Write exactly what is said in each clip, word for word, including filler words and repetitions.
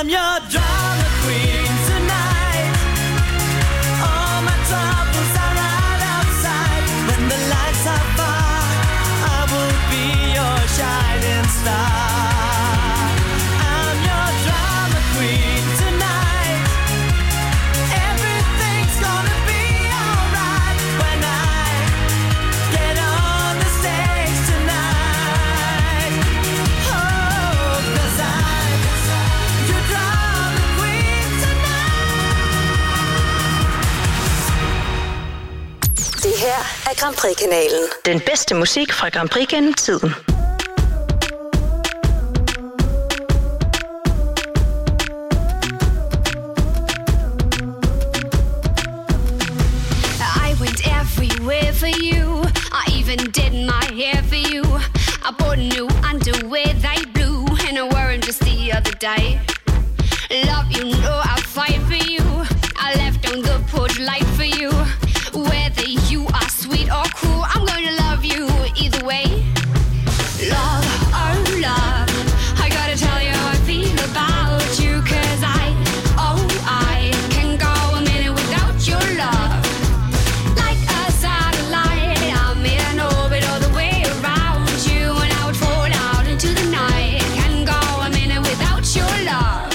I'm your drama queen tonight. All my troubles are right outside. When the lights are far, I will be your shining star. I'm your drama queen tonight. Everything's gonna be alright when I get on the stage tonight. Oh, 'cause I'm your drama queen tonight. Det her er Grand Prix-kanalen. Den bedste musik fra Grand Prix gennem tiden. I went everywhere for you. I even did my hair for you. I bought new underwear, they blue, and I wore them just the other day. Love, you know I fight for you. I left on the porch light for you. Whether you are sweet or cool, I'm gonna love you either way. Love, oh love, I gotta tell you how I feel about you. 'Cause I, oh I can go a minute without your love. Like a satellite, I'm in orbit all the way around you, and I would fall out into the night. Can go a minute without your love.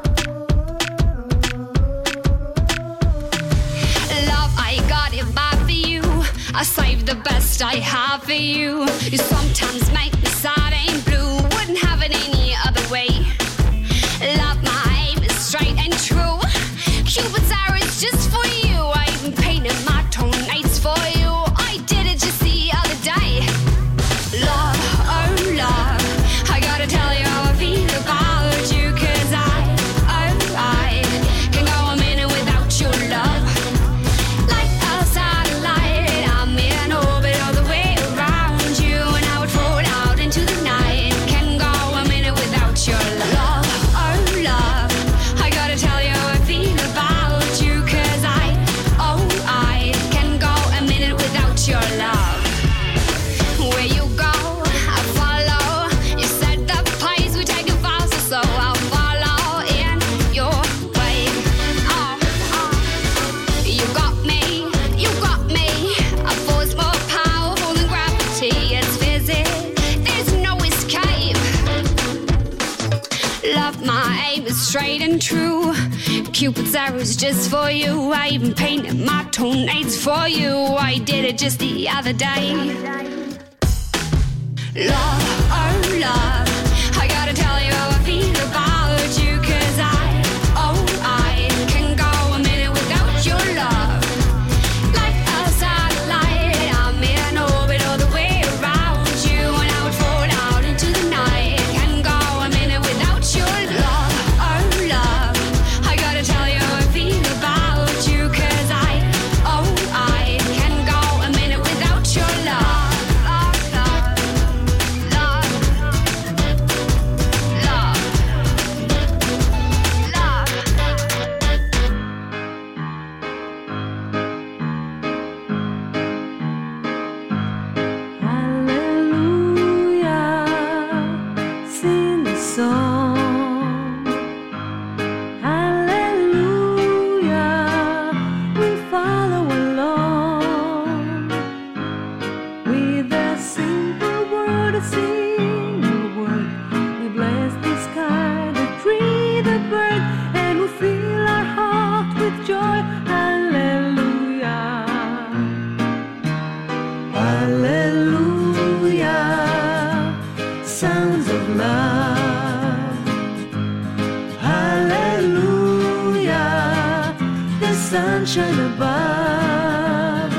Love, I got it bad for you. I save the best I have for you. You sometimes make me sad and blue. Wouldn't have it any other way. Love, my aim is straight and true. Cupid's arrow is just for you. I even painted my toenails for you. I did it just the other day. Love, oh love, I gotta tell you how I feel about you. 'Cause I, oh I can go a minute without your love. Like a satellite, I'm in orbit all the way around you, and I would fall out into the night. Can go a minute without your love. Oh love, I gotta tell you how I feel about you. 'Cause I, oh I can go a minute without your love. Where you go, I follow. You said the place we take it faster, so I'll follow in your way. Oh, oh. You got me, you got me. A force more powerful than gravity. It's physics, there's no escape. Love, my aim is straight and true. Cupid's arrow's just for you. I even painted my toenails for you. I did it just the other day. Love, oh love, I gotta tell you how I feel about you. 'Cause I, oh I can go a minute without your love. Like a satellite, I'm in orbit all the way around you, and I would fall out into the night. Can go a minute without your love. Oh love, I gotta tell you how I feel about you. 'Cause I, oh I can go a minute without your love. Love, love, love, sunshine above.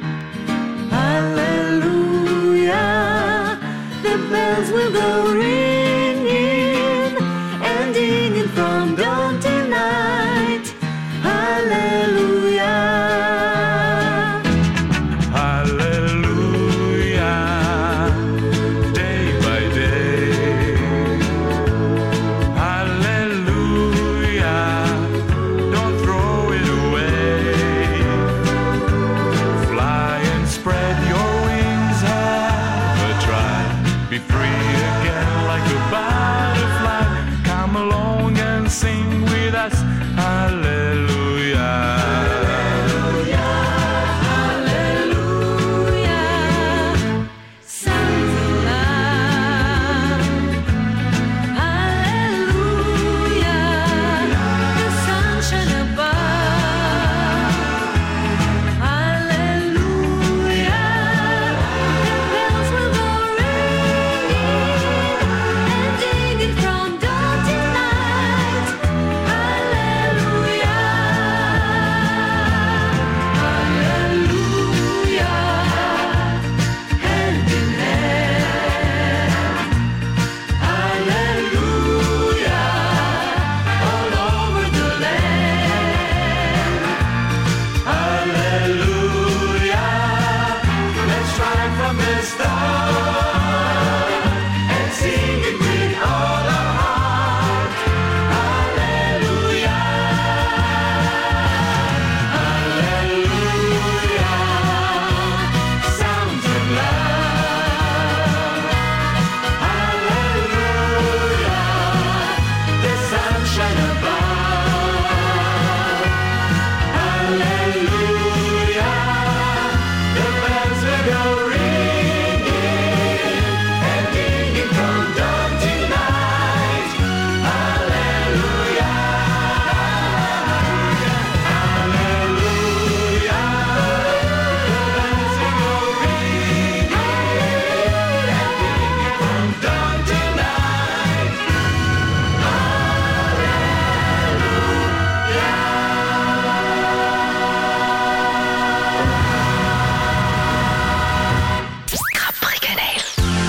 Hallelujah, the bells will go ringing, ending from dawn to night. Hallelujah, hallelujah, day by day. Hallelujah, don't throw it away. Fly and spread your wings, have a try. Be free again like a butterfly. Come along and sing shine above. Hallelujah, the bells will go ringing and ringing from dawn to night. Hallelujah, hallelujah, the bells will go ringing and ringing from dawn to night. Grand Prix Canal.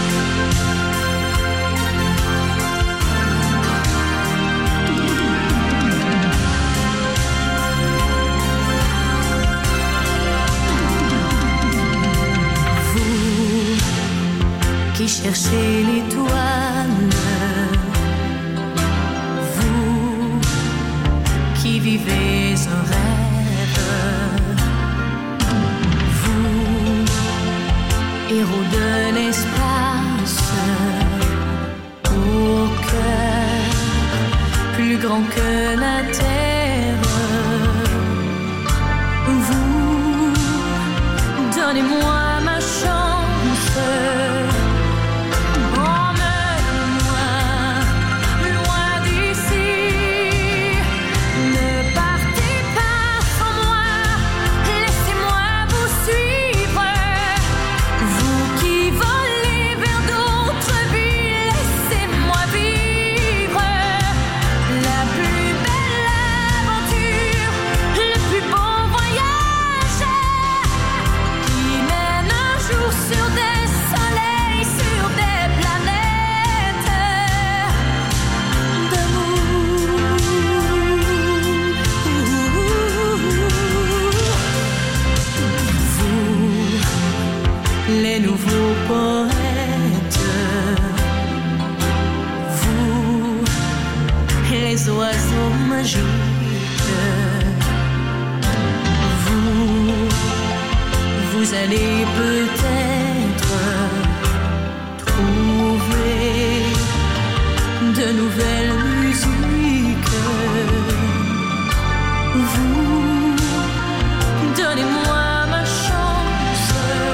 Qui cherchez l'étoile, vous qui vivez un rêve, vous, héros de l'espace, au cœur plus grand que la terre, vous, donnez-moi ma chance. Emmenez-moi loin d'ici. Ne partez pas sans moi. Laissez-moi vous suivre. Vous qui volez vers d'autres vies, laissez-moi vivre la plus belle aventure, le plus beau voyage qui mène un jour sur des soleils, sur des planètes d'amour. Vous, les nouveaux poètes, vous, les oiseaux magiques, vous, vous allez peut-être trouver de nouvelles musiques. Vous, donnez-moi ma chance.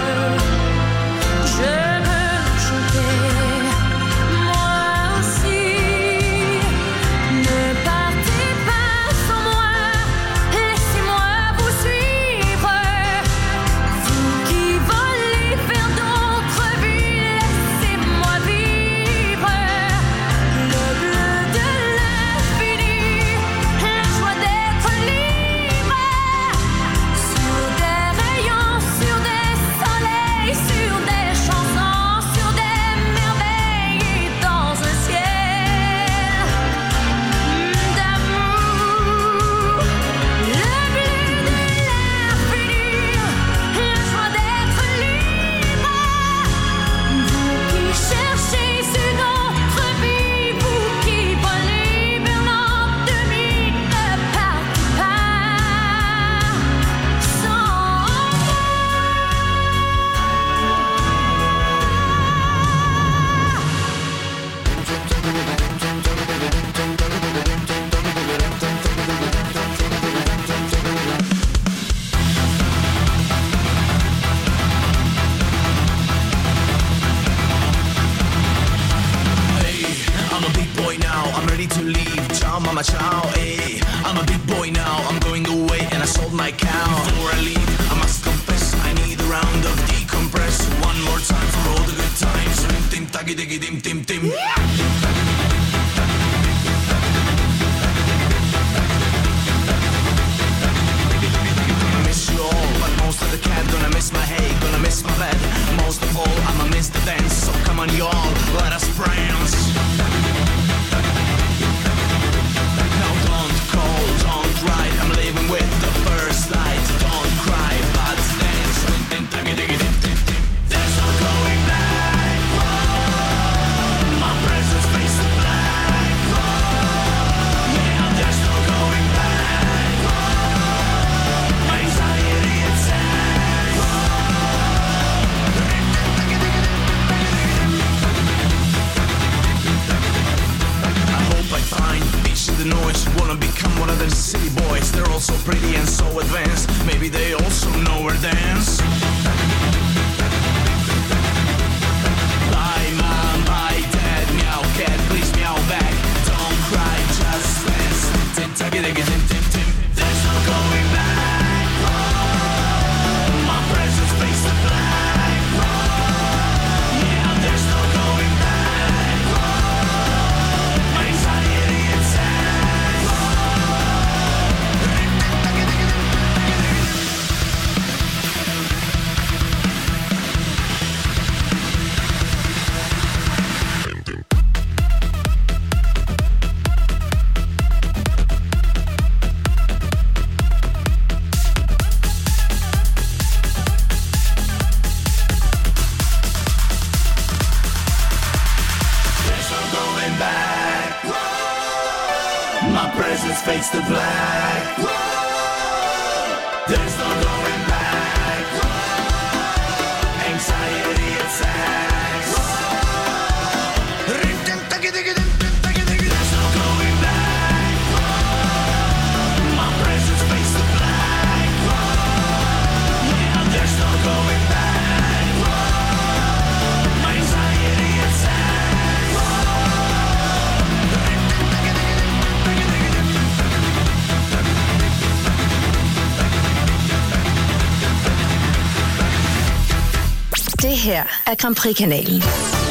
Je veux chanter, moi aussi. Ne partez pas sans moi. Laissez-moi vous suivre. Vous qui volez vers d'autres vies, laissez-moi vivre le bleu de l'infini, la joie d'être libre. Sur des rayons, sur des soleils, sur des chansons, sur des merveilles et dans un ciel d'amour. Le bleu de l'infini, la joie d'être libre. Vous qui cherchez une autre vie, vous qui volez vers l'ennemi, ne partez pas sans moi. Hey, I'm a big boy now, I'm ready to leave. Ciao mama ciao, hey, I'm a big boy now, I'm going away and I sold my cow. Before I leave, I must confess, I need a round of decompress. One more time for all the good times. Rim tim tagi digi dim tim tim. I miss you all, but most of the cat. Gonna miss my hay, gonna miss my bed. Most of all, I'ma miss the dance. So come on y'all, let us prance. Now don't call, don't write, I'm leaving with the first light. Don't cry, but dance. There's no going back. My presence face to the noise. Wanna become one of the city boys. They're all so pretty and so advanced. Maybe they also know where dance. Bye mom, bye dad, meow cat, please meow back. Don't cry, just dance. Tim, tim, tim, tim, tim, tim. There's no going back. My presence face the black. Yeah, there's no going back. My anxiety attacks. My presence fades to black. There's no going back. Anxiety attacks. There's no going back. My presence fades to black. Yeah, there's no going back. My anxiety attacks. Det her er Grand Prix-kanalen.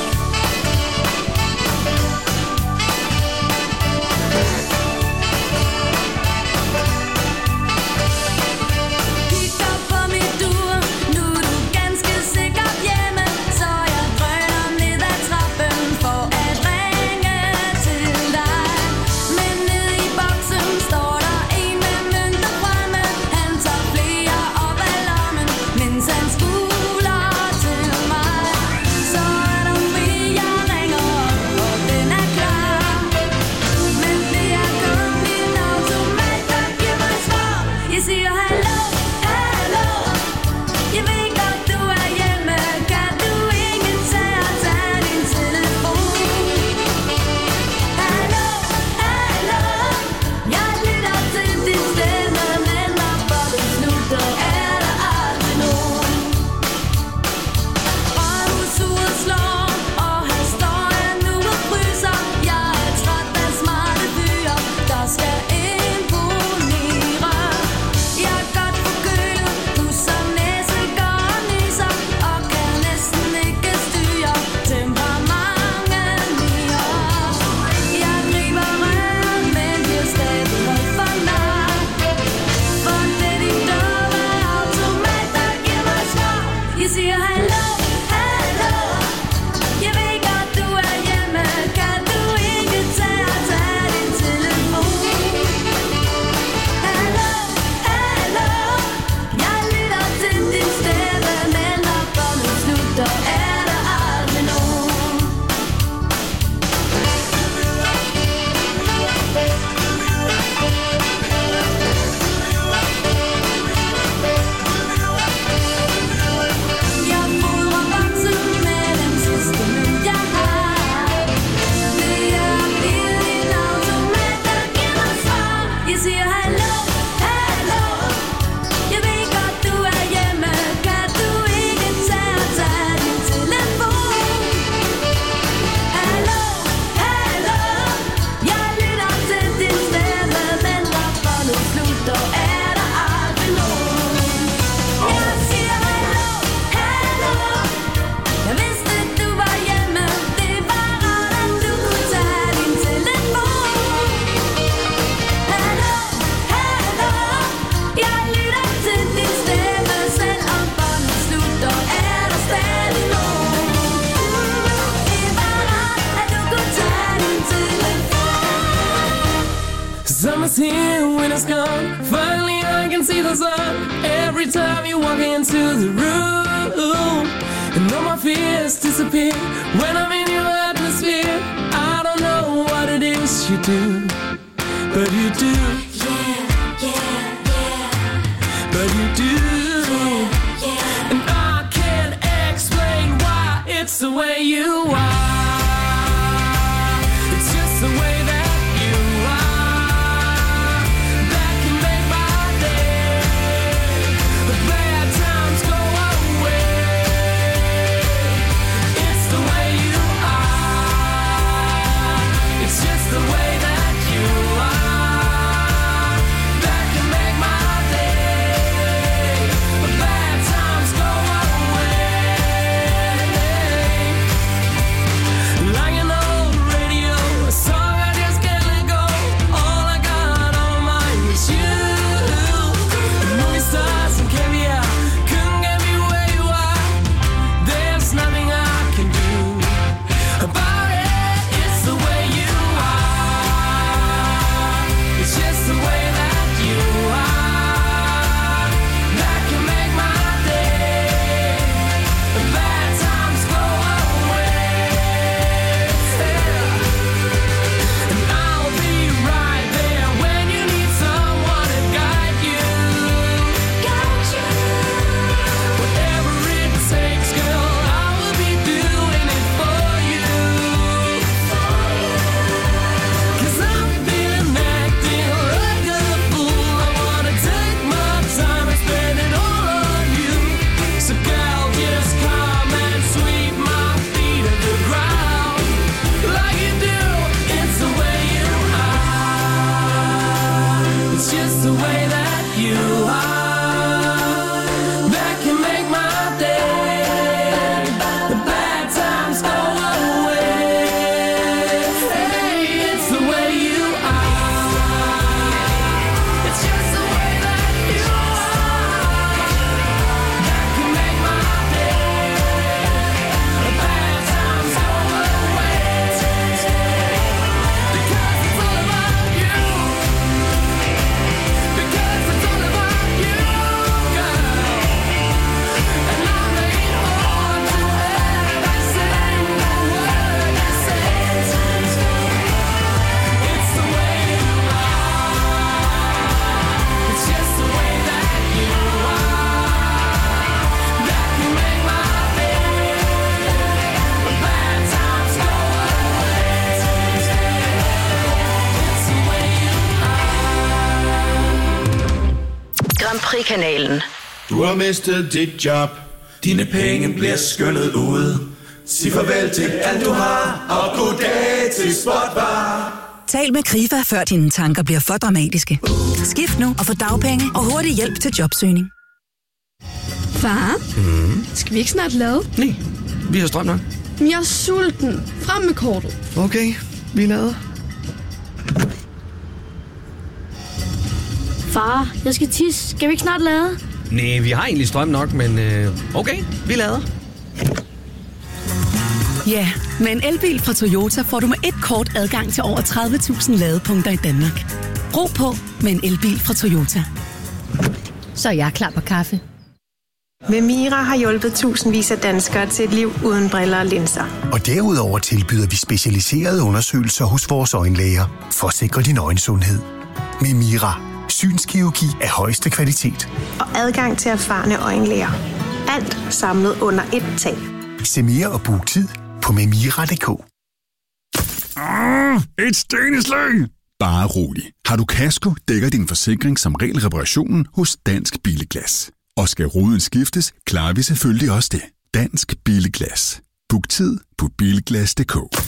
Summer's here, winter's gone. Finally I can see the sun every time you walk into the room. And all my fears disappear when I'm in your atmosphere. I don't know what it is you do, but you do. Yeah, yeah, yeah. But you do. Yeah, yeah. And I can't explain why it's the way you are. It's just the way that you are. Prix-kanalen. Du har mistet dit job. Dine penge bliver skyndet ud. Sig farvel til alt du har, og goddag til Spotbar. Tal med Krifa, før dine tanker bliver for dramatiske. Skift nu og få dagpenge og hurtig hjælp til jobsøgning. Far, Mm. skal vi ikke snart lade? Nej, vi har strøm nok. Men jeg er sulten. Frem med kortet. Okay, vi lader. Far, jeg skal tisse. Skal vi ikke snart lade? Nej, vi har egentlig strøm nok, men øh, okay, vi lader. Ja, med en elbil fra Toyota får du med et kort adgang til over tredive tusind ladepunkter i Danmark. Ro på med en elbil fra Toyota. Så er jeg klar på kaffe. Memira har hjulpet tusindvis af danskere til et liv uden briller og linser. Og derudover tilbyder vi specialiserede undersøgelser hos vores øjenlæger for at sikre din øjensundhed. Memira. Synskirurgi af højeste kvalitet. Og adgang til erfarne øjenlæger. Alt samlet under ét tag. Se mere og book tid på memira punktum d k. Ah, et steneslag! Bare rolig. Har du kasko, dækker din forsikring som regel reparationen hos Dansk Billeglas. Og skal ruden skiftes, klarer vi selvfølgelig også det. Dansk Billeglas. Book tid på bilglas punktum d k.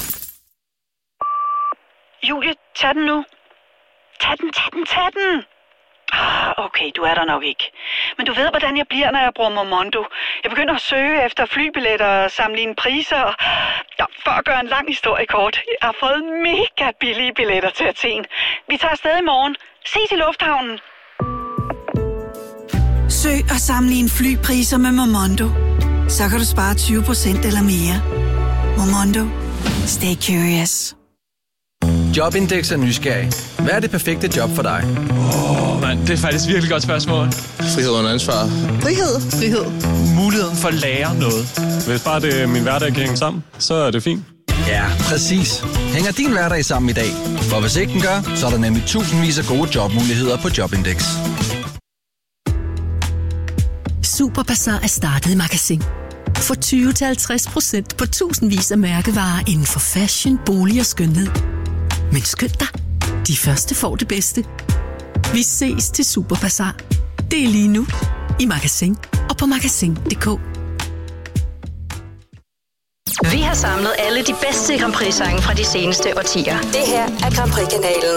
Julie, tag den nu. Tag den, tag den, tag den. Ah, okay, du er der nok ikke. Men du ved, hvordan jeg bliver, når jeg bruger Momondo. Jeg begynder at søge efter flybilletter og sammenligne priser. Og... Ja, for at gøre en lang historie kort. Jeg har fået mega billige billetter til Athen. Vi tager afsted i morgen. Ses i lufthavnen. Søg og sammenlign flypriser med Momondo. Så kan du spare tyve procent eller mere. Momondo. Stay curious. Jobindex er nysgerrig. Hvad er det perfekte job for dig? Åh, oh, mand, det er faktisk virkelig godt spørgsmål. Frihed under ansvar. Frihed. Frihed. Muligheden for at lære noget. Hvis bare det er min hverdag kan hænge sammen, så er det fint. Ja, præcis. Hænger din hverdag sammen i dag? For hvis ikke den gør, så er der nemlig tusindvis af gode jobmuligheder på Jobindex. Superbazar er startet i Magasin. Få tyve til halvtreds procent på tusindvis af mærkevarer inden for fashion, bolig og skønhed. Men skynd dig, de første får det bedste. Vi ses til Superbazar. Det er lige nu i Magasin og på magasin punktum d k. Vi har samlet alle de bedste Grand Prix-sange fra de seneste årtier. Det her er Grand Prix-kanalen.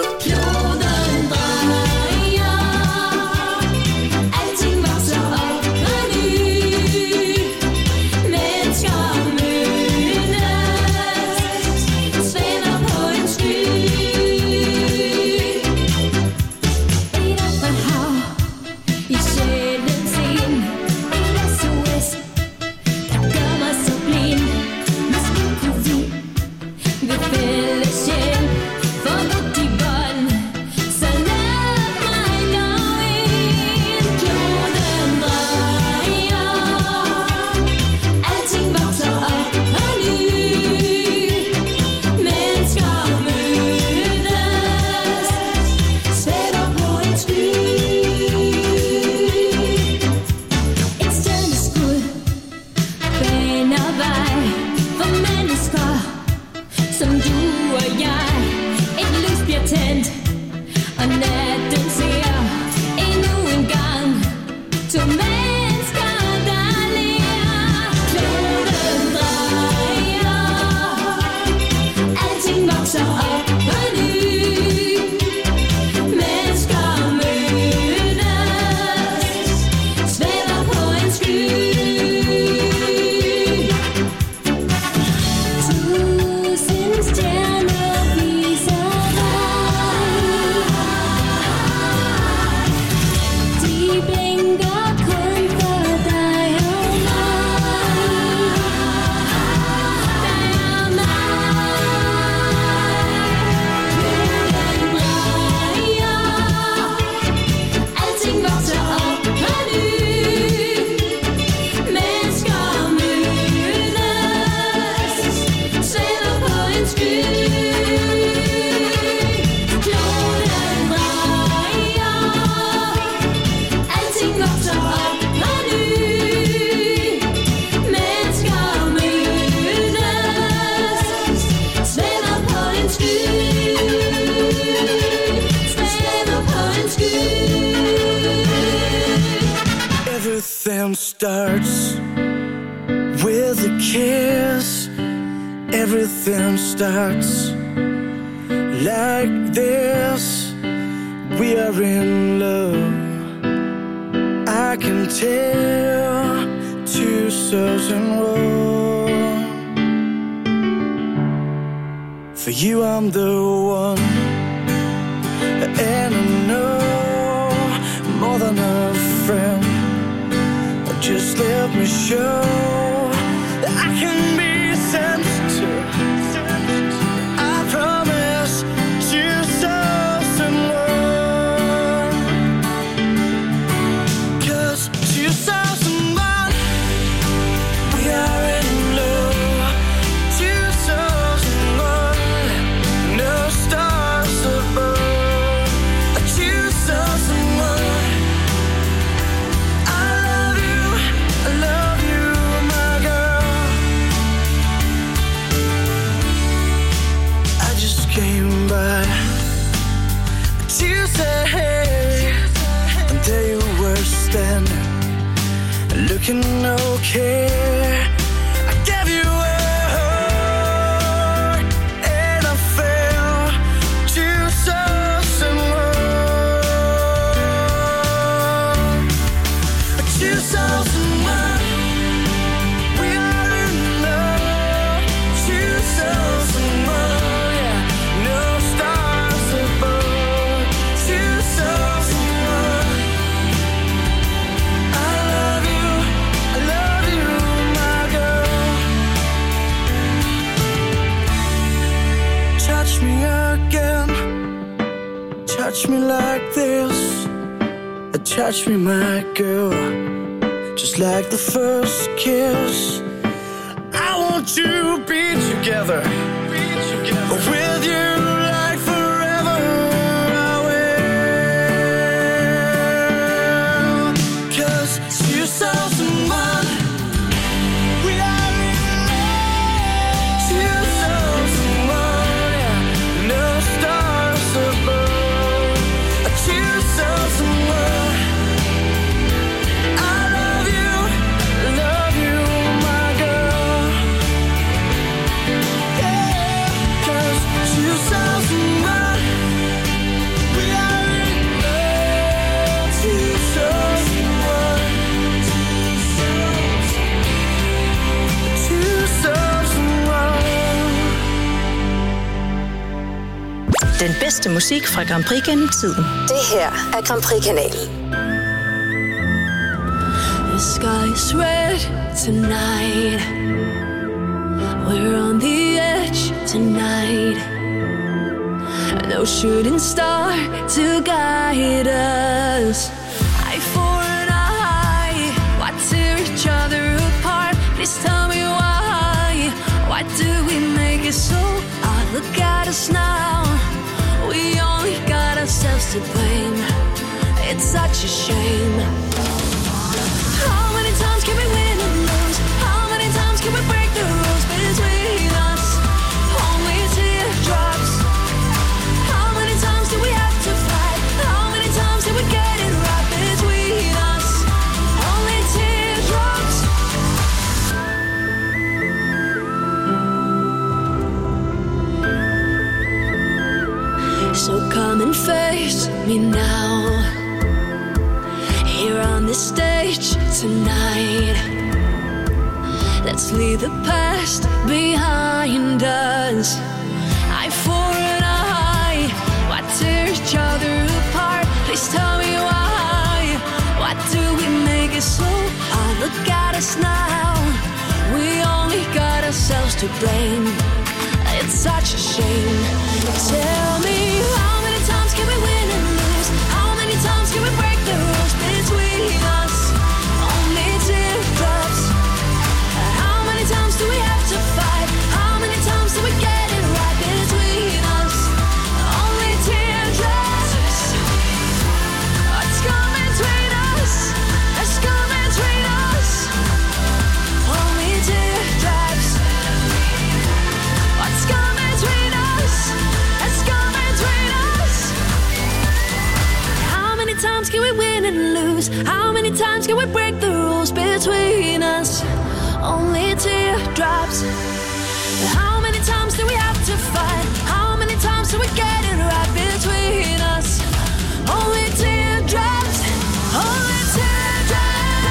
Everything starts with a kiss. Everything starts like this. We are in love. I can tell two souls in one. For you I'm the one, and I know more than a friend. Just let me show that I can be sensitive. I promise two souls in one. 'Cause two souls in one, we are in love. Two souls in one, no stars above. Two souls in one. There you were standing, looking okay. I gave you a heart, and I felt two souls in one. Two souls in one. We are in love. Two souls in one. Yeah, no stars above. Two souls in one. Touch me again, touch me like this. Touch me, my girl, just like the first kiss. I want to be together, be together with you like forever. I will. 'Cause two souls in one. We are in love. Two souls in one. Yeah. No stars above. Two souls in one. I love you, love you, my girl. Yeah. 'Cause two souls in one. We are in love. Two souls in one. Two souls in one. Den bedste musik fra Grand Prix gennem tiden. Det her er Grand Prix-kanalen. The sky's red tonight. We're on the edge tonight. No shooting star to guide us. Eye for an eye. Why tear each other apart? Please tell me why. Why do we make it so? Oh, look at us now. We only got ourselves to blame. It's such a shame. How many times can we win and lose? How many times can we break the rules between us? Only teardrops. How many times do we have to fight? How many times did we get it right between us? Only teardrops. So come and face me now. Here on this stage tonight. Let's leave the past behind us. Eye for an eye. Why tear each other apart? Please tell me why. Why do we make it so? Oh, look at us now. We only got ourselves to blame. It's such a shame. Tell me, how many times can we win and lose? How many times can we break the rules between us? Only teardrops. How many times do we have to fight? How many times do we get it right between us? Only teardrops. What's come between us? What's come between us? Only teardrops. What's come between us? What's come between us? times can we win and lose? How many times can we break the rules between us? Only teardrops. How many times do we have to fight? How many times do we get it right between us? Only teardrops. Only teardrops.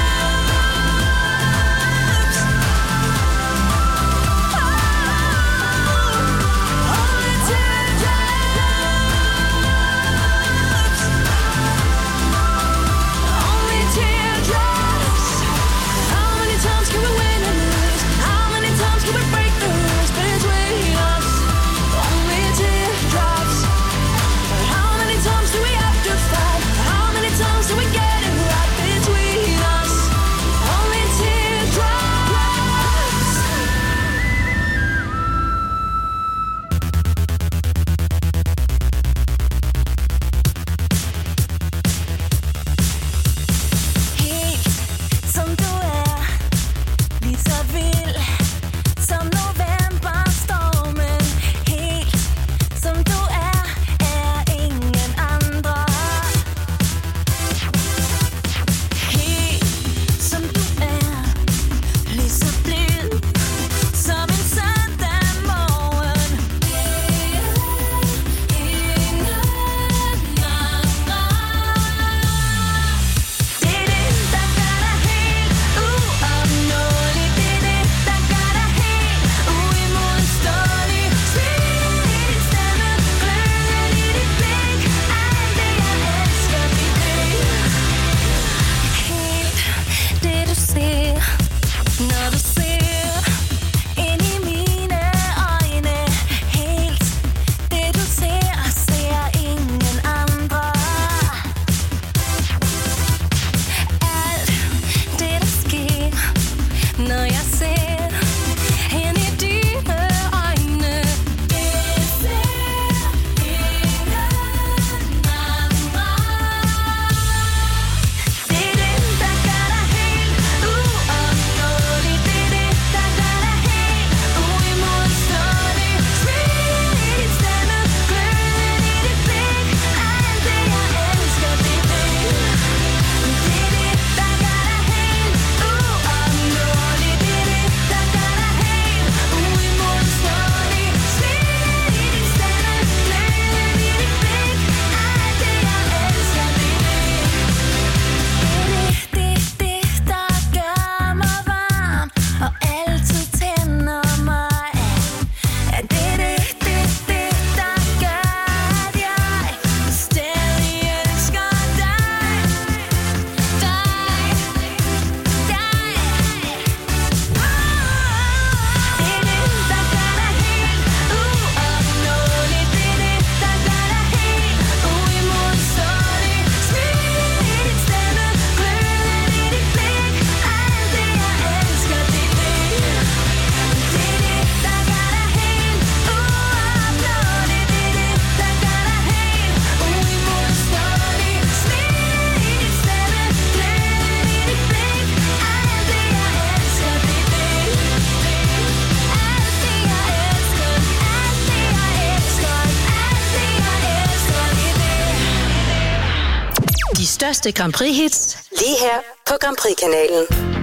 Største Grand Prix hits lige her på Grand Prix-kanalen.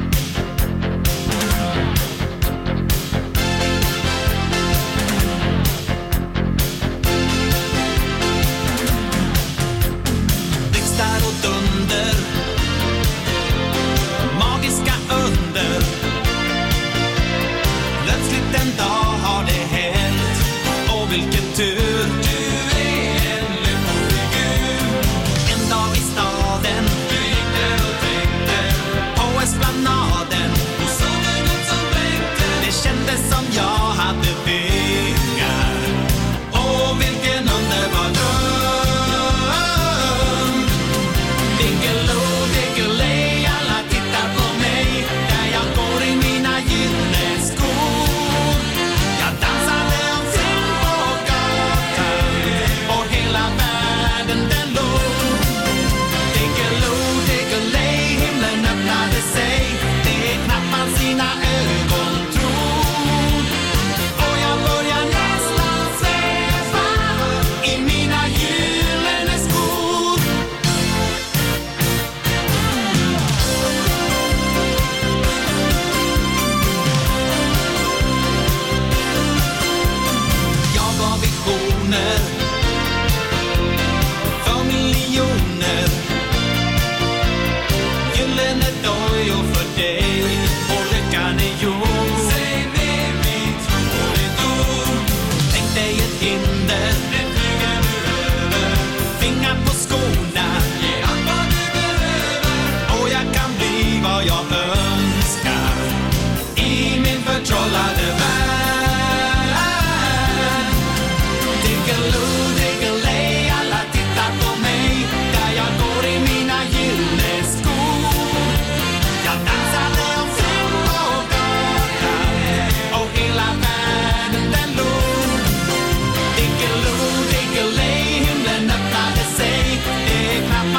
Blixtar och dunder, magiska under. Plötsligt en dag har det hänt, och vilken tur. Du är en lyckofigur. En dag i staden, du gick där och tänkte på Esplanad.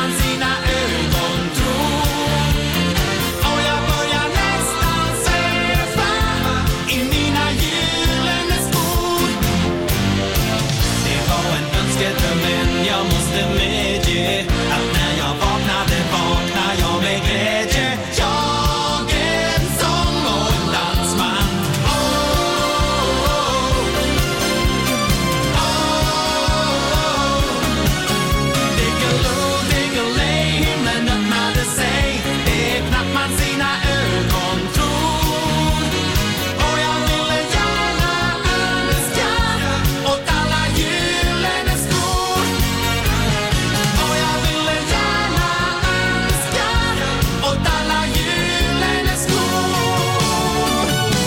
man sina ögon tror. Och jag börjar nästan se fram i mina gyllene skor. Det var en önskedröm, men jag måste medge att när jag vaknade, vaknade jag med glädje. Jag är en sång och en dansman. Oh, oh, oh. Oh, Diggiloo, diggiley, himlen öppnade sig. Det är knappt man sina ögon tror. Och jag ville gärna önska åt alla gyllene skor. Och jag ville gärna önska åt alla gyllene skor.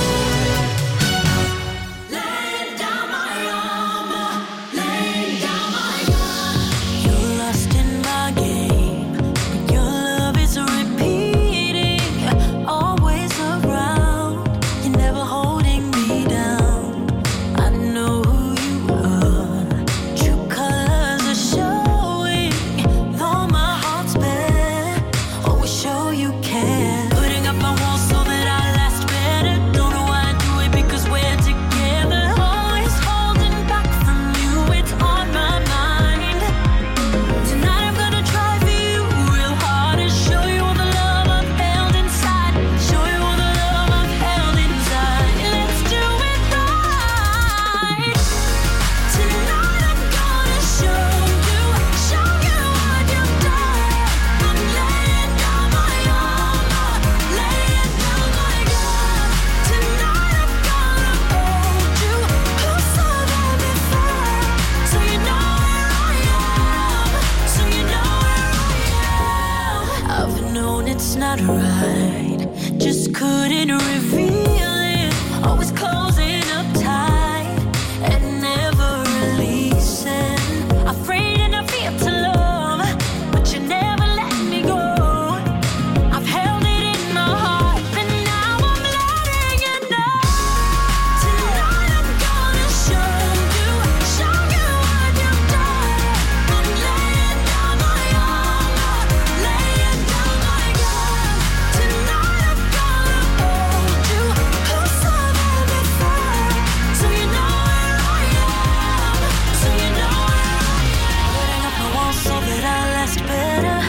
Lay down my armor, lay down my gun. You're lost in my game. Your love is repeating, always around. You're never holding me down. I know who you are. True colors are showing. Though my heart's bare, always show you care. Putting up my walls so that I last better. Don't know why I do it because we're together. Always holding back from you, it's on my mind. Tonight I'm gonna try for you real hard and show you all the love I've held inside. Show you all the love I've held inside. Let's do it right. Tonight I'm gonna show you, show you what you've done. I'm laying down my armor, laying down my gun. Tonight I'm gonna hold you closer than before. So you know where I am, so you know where I am. I've known it's not right, just couldn't reveal it. Always closing up tight and never releasing. Afraid and I fear to love, but you never let me go. I've held it in my heart, and now I'm letting it know. Tonight I'm gonna show you, show you what you've done. I'm laying down my armor, laying down my gun. Tonight I'm gonna hold you closer than before. So you know where I am, so you know where I am. Putting up my walls so that I last better.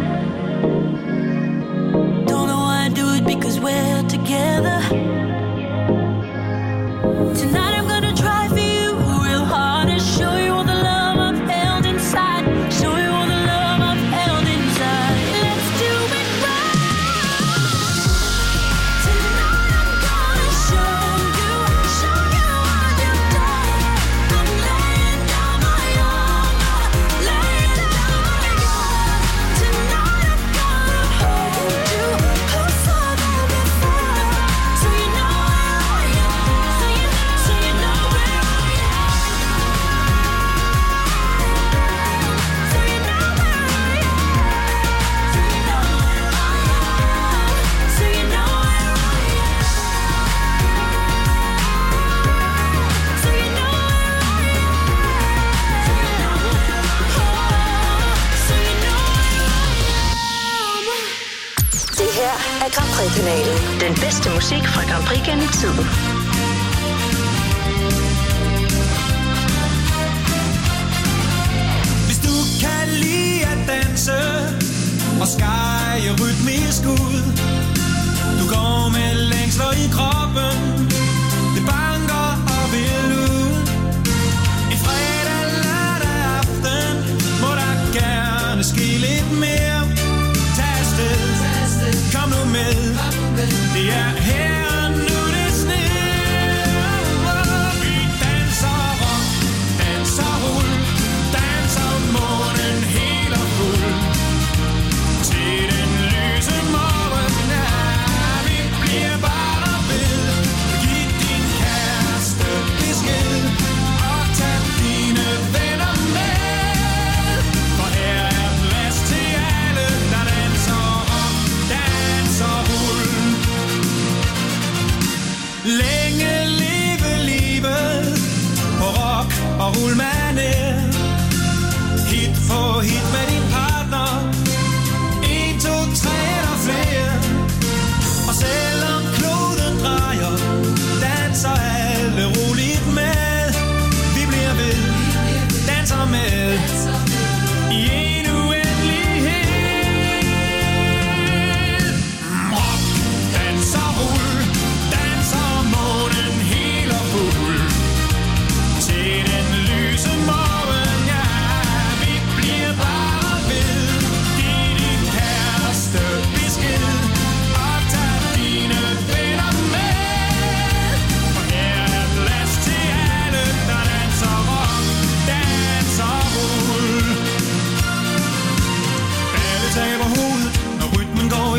Don't know why I do it because we're together. Tonight I'm gonna try for you real hard and show you all the love I've held inside. Show you all the love I've held inside. Let's do it right. Tonight I'm gonna show you, show you what you've done. I'm laying down my armor, laying down my gun. Tonight I'm gonna hold you closer than before. So you know where I am, so you, so you know where I am. So you know where I am, so you know where I am. So you know where I am, so you know where I am. So you know Det her er Grand Prix-kanalen. Den bedste musik fra Grand Prix gennem tiden. Hvis du kan lide at danse og skære rytmisk ud, du går med længsler i kroppen, det banker og vil ud. En fredag, lørdag aften må der gerne ske lidt mere. Tag afsted, kom nu med, det er her nu det sner. Vi danser rock, danser rull, danser månen helt og fuld. Til den lyse morgen, ja, vi bliver bare ved. Giv din kæreste besked og tag dine venner med. For her er plads til alle, der danser rock, danser rull.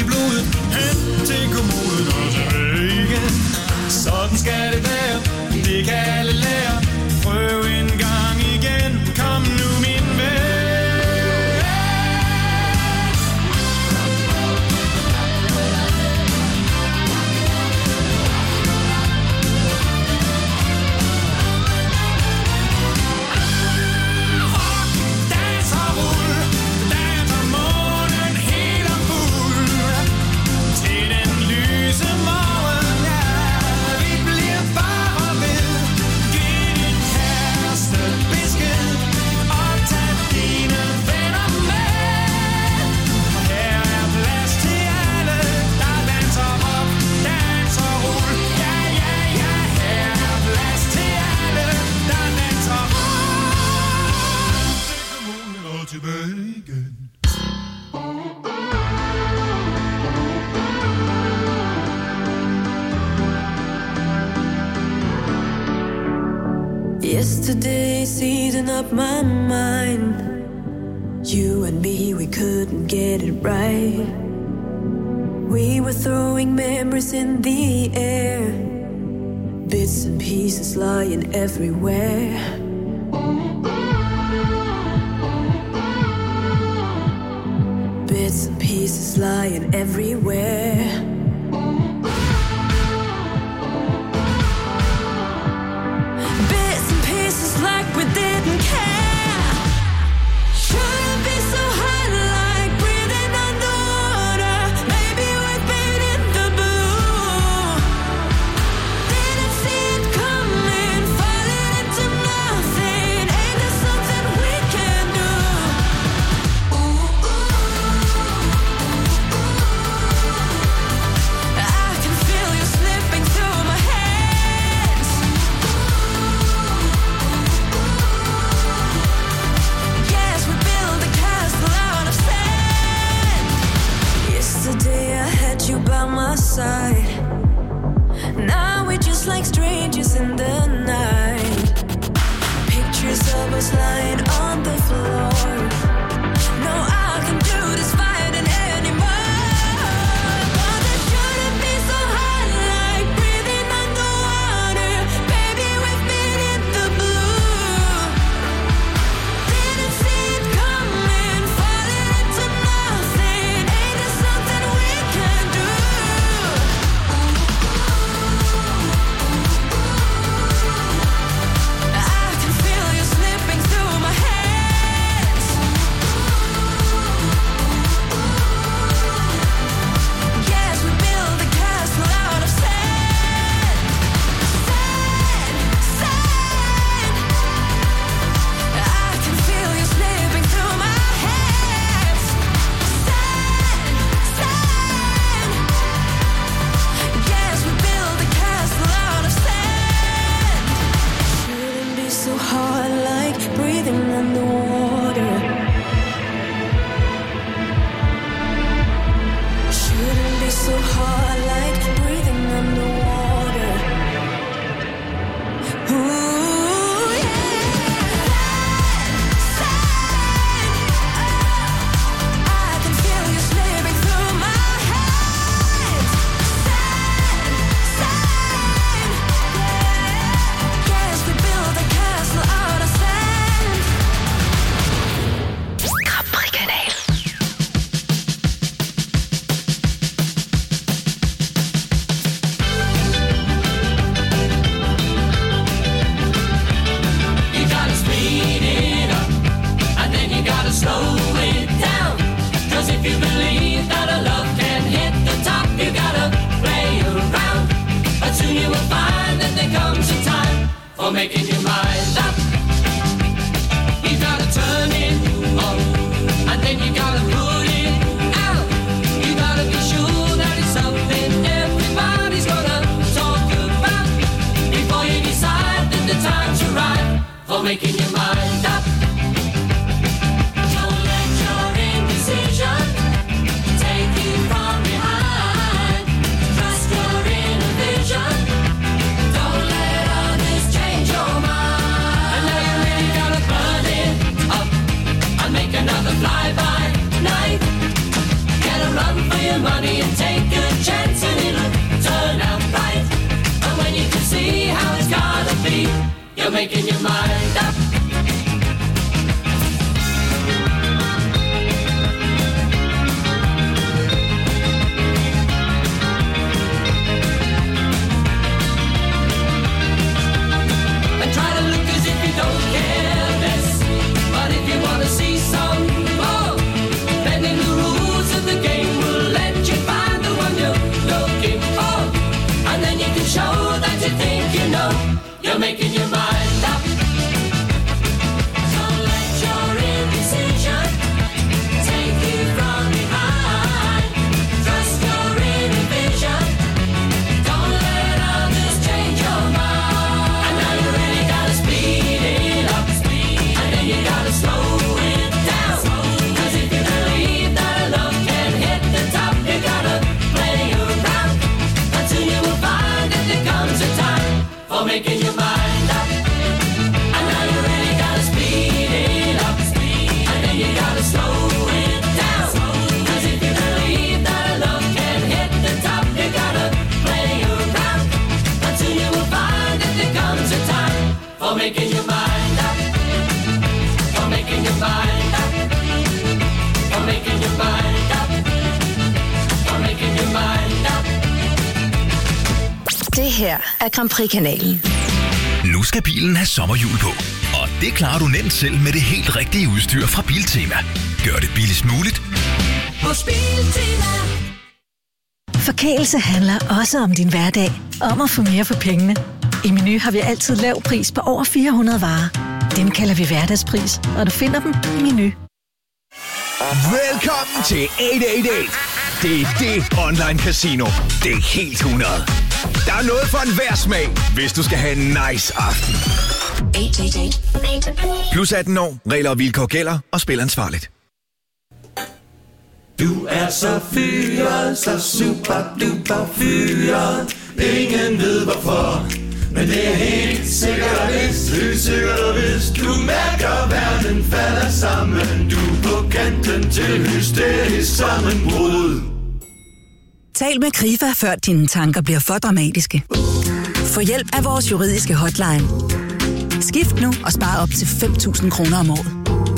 i blodet, hen til kommunen og tilbage igen. Sådan skal det være, det kan alle lære. Prøv en gang igen, kom nu min ven. Yesterday's eating up my mind. You and me, we couldn't get it right. We were throwing memories in the air, bits and pieces lying everywhere. Bits and pieces lying everywhere. Like we didn't care. Shouldn't be so hot like breathing underwater. Maybe we've been in the blue. Didn't see it coming, falling into nothing. Ain't there something we can do? Ooh, ooh, ooh. I can feel you slipping through my hands. Yesterday I had you by my side. Now we're just like strangers in the night. Pictures of us lying on the floor. No, I can do this fighting anymore. But it shouldn't be so hot like breathing underwater. Baby, we've been in the blue. Didn't see it coming, falling into nothing. Ain't there something we can do? I can feel you slipping through my hands. Yes, we built a castle out of sand. Sand, sand. I can feel you slipping through my hands. Sand, sand. Yes, we built a castle out of sand. Shouldn't be so hard like breathing underwater. Shouldn't be so hard like breathing underwater. Ooh, yeah. Sand, sand. I can feel you slipping through my hands. Sand, sand. Yes, we built a castle out of sand. Grand Prix-kanal. You gotta speed it up, and then you gotta slow it down. Cause if you believe that a love can hit the top, you gotta play around. But soon you will find that there comes a time for making your mind up. You gotta turn it on, and then you gotta put it out. You gotta be sure that it's something everybody's gonna talk about before you decide that the time's right for making your mind up. Don't let your indecision take you from behind. Trust your inner vision. Don't let others change your mind. your money and take a chance and it'll turn out right. And when you can see how it's gotta be, you're making your mind up. And try to look as if you don't care less. But if you wanna see some more, bending the rules of the game will let you find the one you're looking for. And then you can show that you think you know, you're making your mind up. Don't let your indecision take you from behind. Trust your inner vision. Don't let others change your mind. And now you really gotta speed it up, and then you gotta slow it down. Cause if you believe that love can hit the top, you gotta play around until you will find that there comes a time for making your mind up. And now you really gotta speed it up, and then you gotta slow it down. Cause if you believe that love can hit the top, you gotta play around until you will find that there comes a time for making your mind up. For making your mind up. For making your mind up. For making your mind up. Det her er Grand Prix-kanalen. Nu skal bilen have sommerhjul på. Og det klarer du nemt selv med det helt rigtige udstyr fra Biltema. Gør det billigst muligt. Hos Biltema. Forkælelse handler også om din hverdag. Om at få mere for pengene. I Meny har vi altid lav pris på over fire hundrede varer. Dem kalder vi hverdagspris, og du finder dem i Meny. Velkommen til otte otte otte. Det er det online casino. Det er helt hundrede. Der er noget for enhver smag, hvis du skal have en nice aften. Plus atten år, regler og vilkår gælder, og spil ansvarligt. Du er så fyret, så super duper fyret. Ingen ved hvorfor, men det er helt sikkert og vist. Helt sikkert og vist. Du mærker, verden falder sammen. Du er på kanten til hysterisk sammenbrud. Tal med Krifa, før dine tanker bliver for dramatiske. Få hjælp af vores juridiske hotline. Skift nu og spar op til fem tusind kroner om året.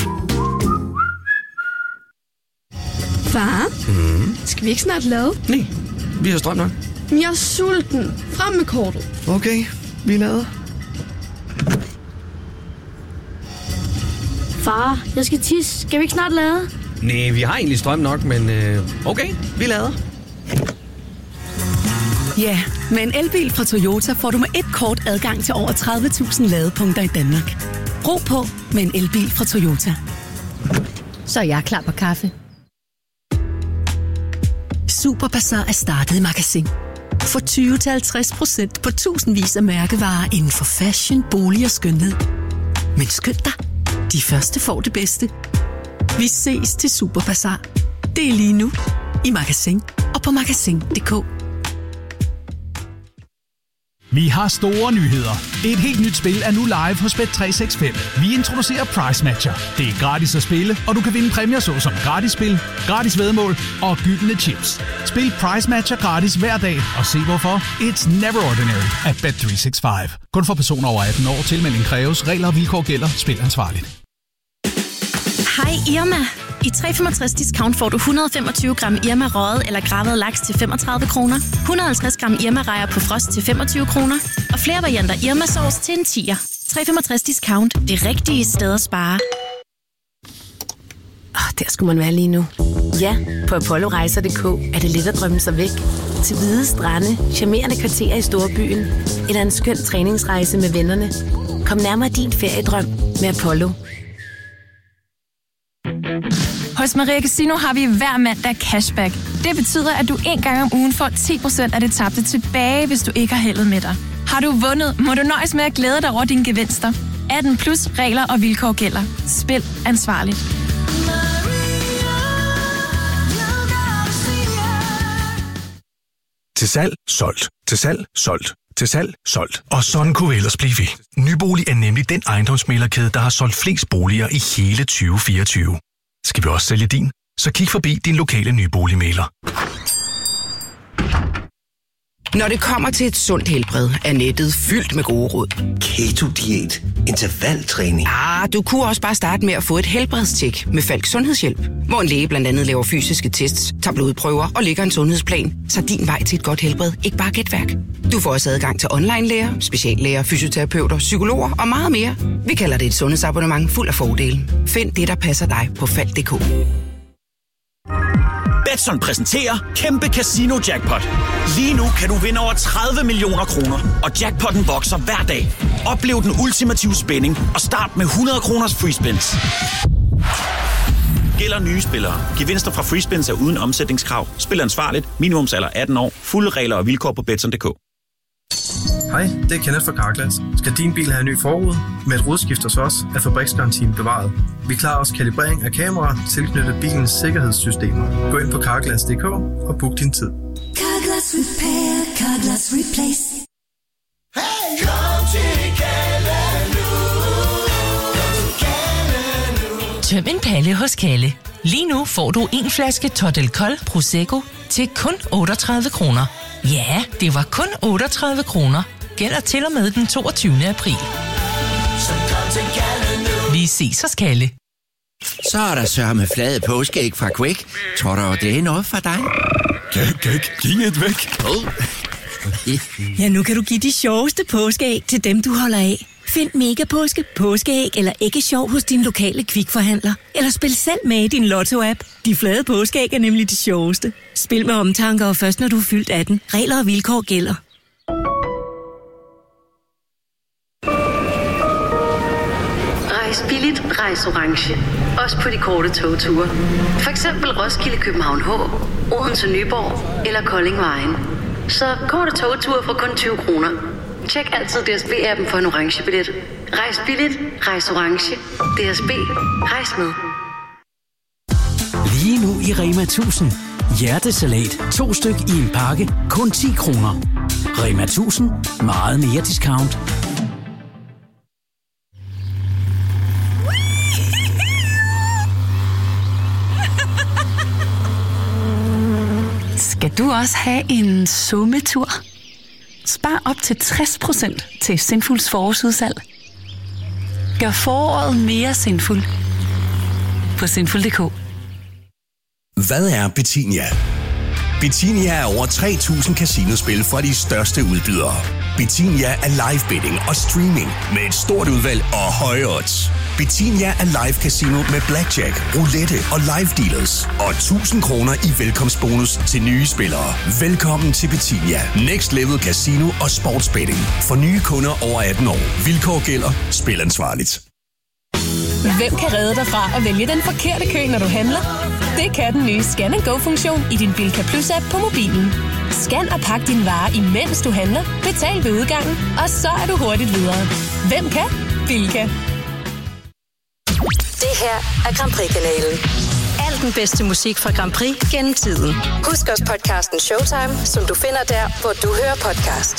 Far, Mm. skal vi ikke snart lade? Nej, vi har strøm nok. Men jeg er sulten. Frem med kortet. Okay, vi lader. Far, jeg skal tisse. Skal vi ikke snart lade? Nej, vi har egentlig strøm nok, men øh, okay, vi lader. Ja, med en elbil fra Toyota får du med et kort adgang til over tredive tusind ladepunkter i Danmark. Brug på med en elbil fra Toyota. Så er jeg klar på kaffe. Superbazar er startet i Magasin. Få tyve til halvtreds procent på tusindvis af mærkevarer inden for fashion, bolig og skønhed. Men skynd dig, de første får det bedste. Vi ses til Superbazar. Det er lige nu i Magasin og på magasin punktum d k. Vi har store nyheder. Et helt nyt spil er nu live hos Bet tre seks fem. Vi introducerer Price Matcher. Det er gratis at spille, og du kan vinde præmier såsom gratis spil, gratis væddemål og gyldne chips. Spil Price Matcher gratis hver dag, og se hvorfor. It's never ordinary at Bet tre seks fem. Kun for personer over atten år. Tilmelding kræves. Regler og vilkår gælder. Spil ansvarligt. Hej Irma. I tre komma femogtres discount får du et hundrede og femogtyve gram Irma røget eller gravet laks til femogtredive kroner, et hundrede og halvtreds gram Irma rejer på frost til femogtyve kroner og flere varianter Irma sovs til en tier. tre komma femogtres discount. Det rigtige sted at spare. Oh, der skulle man være lige nu. Ja, på apollo rejser punktum d k er det let at drømme sig væk. Til hvide strande, charmerende kvarterer i storbyen eller en skøn træningsrejse med vennerne. Kom nærmere din feriedrøm med Apollo. Hos Maria Casino har vi hver mandag cashback. Det betyder, at du en gang om ugen får ti procent af det tabte tilbage, hvis du ikke har heldet med dig. Har du vundet, må du nøjes med at glæde dig over dine gevinster. atten plus regler og vilkår gælder. Spil ansvarligt. Til salg, solgt. Til salg, solgt. Til salg, solgt. Og sådan kunne vi ellers blive ved. Nybolig er nemlig den ejendomsmæglerkæde, der har solgt flest boliger i hele tyve fireogtyve. Skal vi også sælge din? Så kig forbi din lokale nyboligmægler. Når det kommer til et sundt helbred, er nettet fyldt med gode råd. Keto-diæt, intervaltræning. Ah, du kunne også bare starte med at få et helbredstjek med Falk Sundhedshjælp, hvor en læge blandt andet laver fysiske tests, tager blodprøver og lægger en sundhedsplan, så din vej til et godt helbred ikke bare er gætværk. Du får også adgang til online-læger, speciallæger, fysioterapeuter, psykologer og meget mere. Vi kalder det et sundhedsabonnement fuld af fordele. Find det, der passer dig på falk punktum d k. Betson præsenterer Kæmpe Casino Jackpot. Lige nu kan du vinde over tredive millioner kroner, og jackpotten vokser hver dag. Oplev den ultimative spænding og start med hundrede kroners free spins. Gælder nye spillere. Gevinster fra free spins er uden omsætningskrav. Spil ansvarligt. Minimumsalder atten år. Fulde regler og vilkår på betson punktum d k. Hej, det er Kenneth fra Carglass. Skal din bil have en ny forrude? Med et rodskift hos os er fabriksgarantien bevaret. Vi klarer også kalibrering af kameraer tilknyttet bilens sikkerhedssystemer. Gå ind på carglass punktum d k og book din tid. Carglass Repair, Carglass Replace. Hey, kom til Kalle nu. Tøm en palle hos Kalle. Lige nu får du en flaske Totel Kold Prosecco til kun otteogtredive kroner. Ja, det var kun otteogtredive kroner. Gælder til og med den toogtyvende april. Så kom til Kalle nu. Vi ses hos Kalle. Så er der sørme flade påskeæg fra Quake. Tror du, det er noget for dig? Gæk, gæk, givet væk. Ja, nu kan du give de sjoveste påskeæg til dem, du holder af. Find Mega Påske, påskeæg eller æggesjov hos din lokale Kvikforhandler. Eller spil selv med i din Lotto-app. De flade påskeæg er nemlig de sjoveste. Spil med omtanke og først når du er fyldt atten. Regler og vilkår gælder. Rejs billigt, rejs orange. Også på de korte togture. For eksempel Roskilde, København H, Odense, Nyborg eller Kolding Vejen. Så korte togture for kun tyve kroner. Tjek altid D S B-appen for en orange billet. Rejs billigt, rejs orange. D S B, rejs med. Lige nu i Rema tusind. Hjertesalat. To styk i en pakke. Kun ti kroner. Rema tusind. Meget mere discount. Skal du også have en sommetur? Spar op til tres procent til Sinfuls forårsudsalg. Gør foråret mere sinful på sinful punktum d k. Hvad er Betinia? Betinia er over tre tusind casinospil fra de største udbydere. Betinia er live betting og streaming med et stort udvalg og høje odds. Betinia er live casino med blackjack, roulette og live dealers. Og tusind kroner i velkomstbonus til nye spillere. Velkommen til Betinia. Next Level Casino og sportsbetting. For nye kunder over atten år. Vilkår gælder. Spil ansvarligt. Hvem kan redde dig fra at vælge den forkerte kø, når du handler? Det kan den nye Scan and Go-funktion i din Bilka Plus-app på mobilen. Scan og pak dine varer, imens du handler. Betal ved udgangen, og så er du hurtigt videre. Hvem kan? Bilka. Det her er Grand Prix-kanalen. Al den bedste musik fra Grand Prix gennem tiden. Husk også podcasten Showtime, som du finder der, hvor du hører podcast.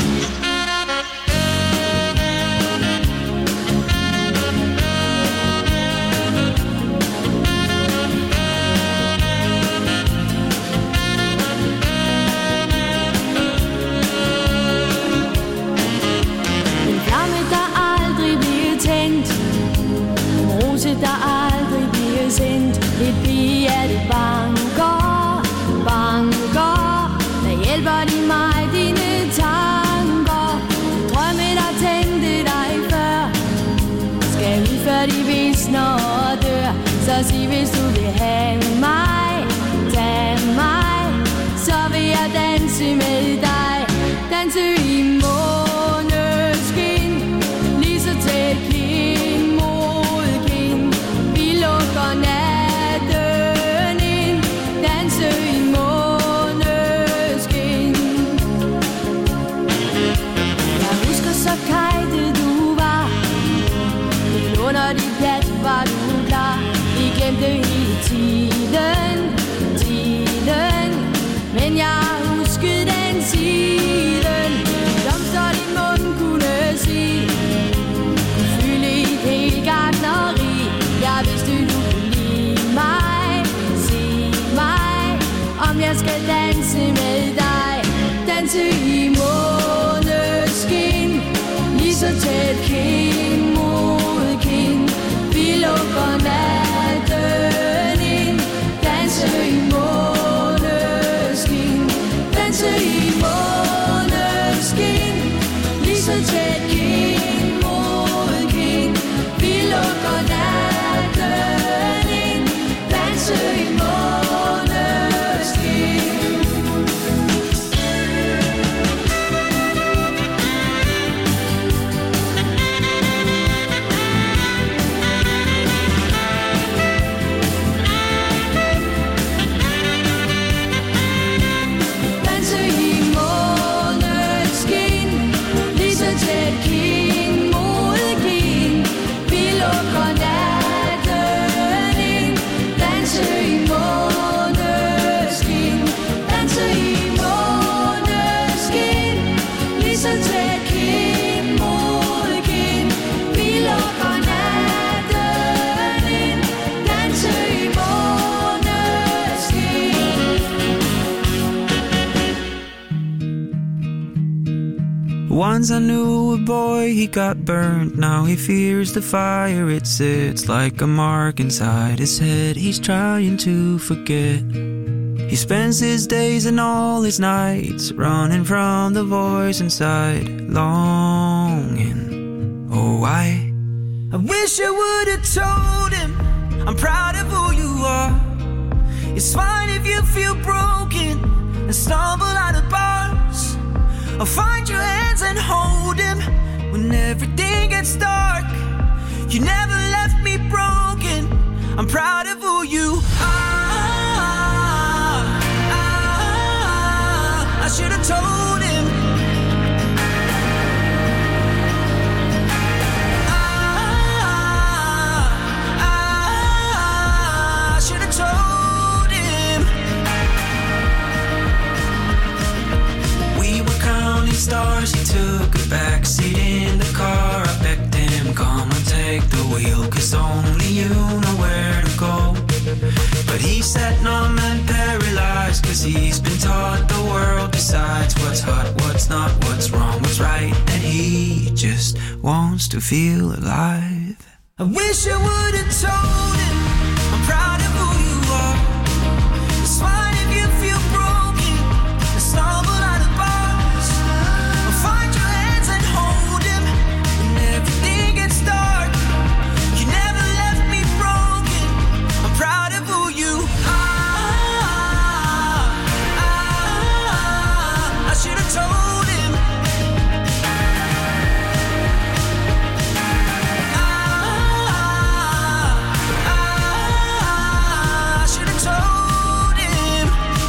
Der aldrig bliver sendt. Et pige, det banker, banker. Der hjælper de mig, dine tanker. Drømme, der tændte dig før, skal ud før de visner og dør. Så sig, hvis du vil have mig, tag mig, så vil jeg danse med dig. Danse i måneskin, lige så tæt kind mod kind. Vi lukker natten ind, danse i måneskin. Jeg husker så kajtet du var, helt under dit plat var du klar. Vi glemte hele tiden, tiden, men jeg huskede den siden. Blomster din mund kunne sige, kunne fylde et helt gartneri. Jeg vidste du kunne lide mig, sig mig, om jeg skal danse med dig. danse i måneskin, lige så tæt kind mod kind. Vi lukker natten ind, danse i måneskin, danse i måneskin, lige så tæt kind mod kind. Vi lukker natten ind, danse i måneskin. Once I knew a boy, he got burned. Now he fears the fire, it sits like a mark inside his head. He's trying to forget. He spends his days and all his nights running from the voice inside, longing. Oh, I I wish I would have told him I'm proud of who you are. It's fine if you feel broken and stumble out of bars. I'll find your hands and hold him when everything gets dark. You never left me broken. I'm proud of who you are. I should have told him. I should have told him. We were counting stars, he took a backseat in the car. I begged him, come and take the wheel, cause only you know where to go. But he sat numb and paralyzed, cause he's been taught the world decides what's hot, what's not, what's wrong, what's right. And he just wants to feel alive. I wish I would have told him I'm proud of who you are. It's fine if you feel broken and stumble out of bars. I'll find your hands and hold him when everything gets dark. You never left me broken. I'm proud of who you are. I should have told him. I should have told him.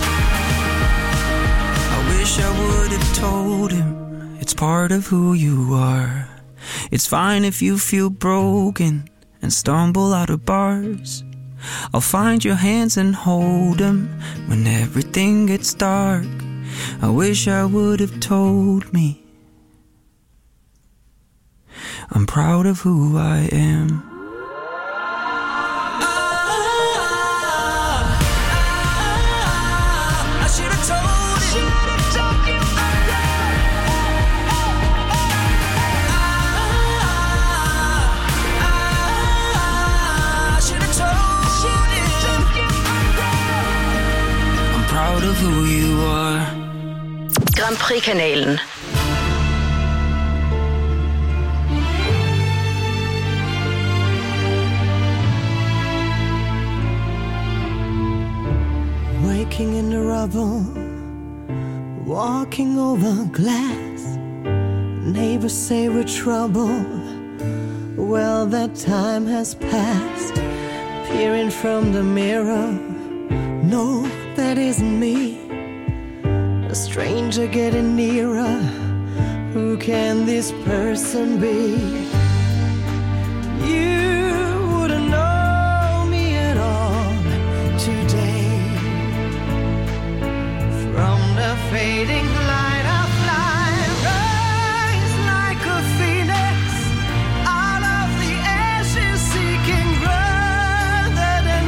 I wish I would have told him. It's part of who you are. It's fine if you feel broken and stumble out of bars. I'll find your hands and hold them when everything gets dark. I wish I would have told me. I'm proud of who I am. I should have told him. I should have told him. I'm proud of who you are. Grand Prix-kanalen. Waking in the rubble, walking over glass. Neighbors say we're trouble. Well, that time has passed. Peering from the mirror, no, that isn't me. A stranger getting nearer. Who can this person be? You wouldn't know me at all today. From the fading light I fly, rise like a phoenix out of the ashes, seeking rather than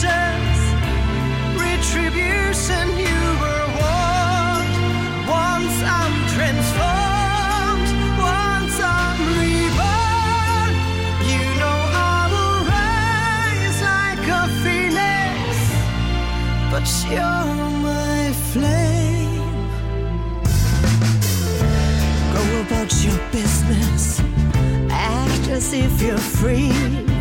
vengeance, retribution. You were warned once but you're my flame. Go about your business, act as if you're free.